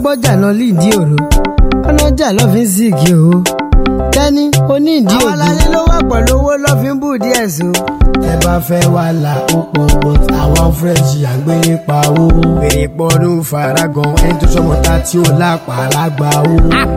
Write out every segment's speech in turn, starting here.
ọlọ́gbọ́jà lọ lídìí òru ọlọ́jà lọ́ fi ń sìnkì o tẹ́ni onídìí òdu. àwọn aláyé ló wà pẹ̀lú owó lọ́ fi ń bù díẹ̀ so. ẹ bá fẹ́ wà là ó pọ̀ but àwọn french àgbẹ̀ nípa owó. èrè pọ́nú faragan ẹni tó sọmọta tí ó lápá lágbà ó.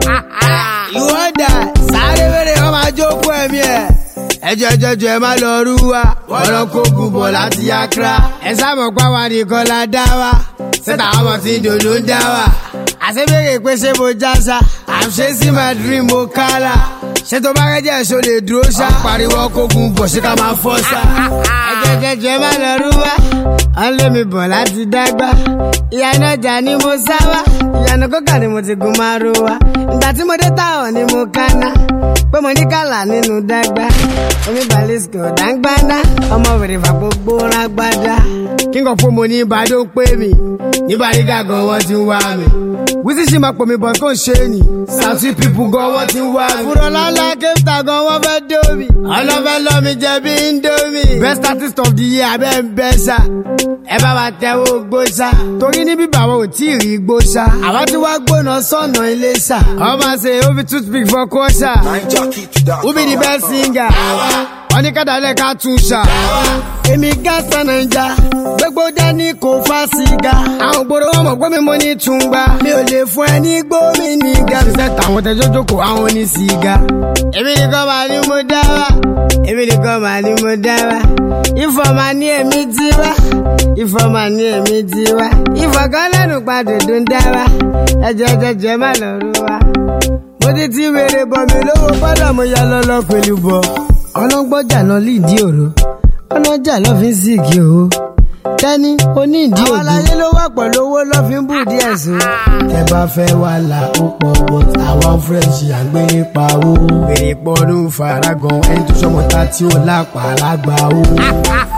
ìwọ́dà sáré wẹ́rẹ́ ọmọ àjọkú ẹ̀mí ẹ̀. ẹjọ́ ẹ má lọ rú wa ọ̀rọ̀ kó gùbọ̀ láti Accra. ẹ sábà pa wa nìkan la dá wa sẹ́tà ọmọ tí dòdò ń dá wa. àṣebéèrè pé ṣé mo jásá I'm chasing my dream mo kálá. ṣé tó bá rẹ́jẹ̀ ṣo lè dúró ṣá. pariwo kó gùbọ̀ ṣé ká máa fọ́ sá. ẹjọ́ ẹ má lọ rú wa wọ́n lé mi bọ̀ láti dágbà. ìyànà ọjà ni mo sá wá ìyànà kókà ni mo ti gun máa ro wa. ìgbà tí mo dé táwọn ni mo kánná pé mo ní kàlà nínú dágbà. omi balisco dáńgbáná ọmọ wèrè fà gbogbo rágbádá. kí n kò fún mo ní ìbàdó ń pè mí ní Bariga gan wọ́n ti ń wá mi. Wizzy ṣì máa pò mí bọ̀ kó ń ṣe ni South people gan wọ́n ti ń wá mi. fúrọ̀lálá kéfìtà gan wọ́n fẹ́ dómi ọlọ́fẹ́ lọ́mi jẹ̀bi Indomie. best artist of the year abẹ́ ń bẹ́ ṣá ẹ bá wa tẹ́wọ́ gbóṣá torí ní bíbá àwọn ò tí ì rí gbóṣá. àwa tí wàá gbóná sọ̀nà ilé ṣá ọmọ ṣe ó fi toothpick for kọ́ṣà. who be the best singer? oníkàdálẹ̀ ká tún ṣá. èmi gásà nàìjà gbogbo dání kò fà sìgá. àwọn ògbóró wọn mọ̀ pé mi mo ní túngbà. mi ò lè fún ẹ ní gbómi ní gàmísẹ́ tàwọn tẹjọ́ jókòó àwọn ní sìgá. èmi nìkan máa ní mo dá wa èmi nìkan máa ní mo dá wa. ìfọ̀mà ní èmi ti wá ìfọ̀mà ní èmi ti wá. ìfọ̀kàn lẹ́nu padà tó ń dá wa. ẹjọ́ má lọ rú wa. mo ti wèrè bọ̀ mi lówó gbọ́dọ̀ mo yá lọ́lọ́ pẹ̀lú bọ̀. ọlọ́gbọ́jà lọ lídìí òru ọlọ́jà lọ́ fi ń sìnkì o tẹ́ni onídìí òdu. àwọn aláyé ló wà pẹ̀lú owó lọ́ fi ń bù díẹ̀ so. ẹ bá fẹ́ wà là ó pọ̀ but àwọn french àgbẹ̀ nípa owó. èrè pọ́nú faragan ẹni tó sọmọta tí ó lápá lágbà ó.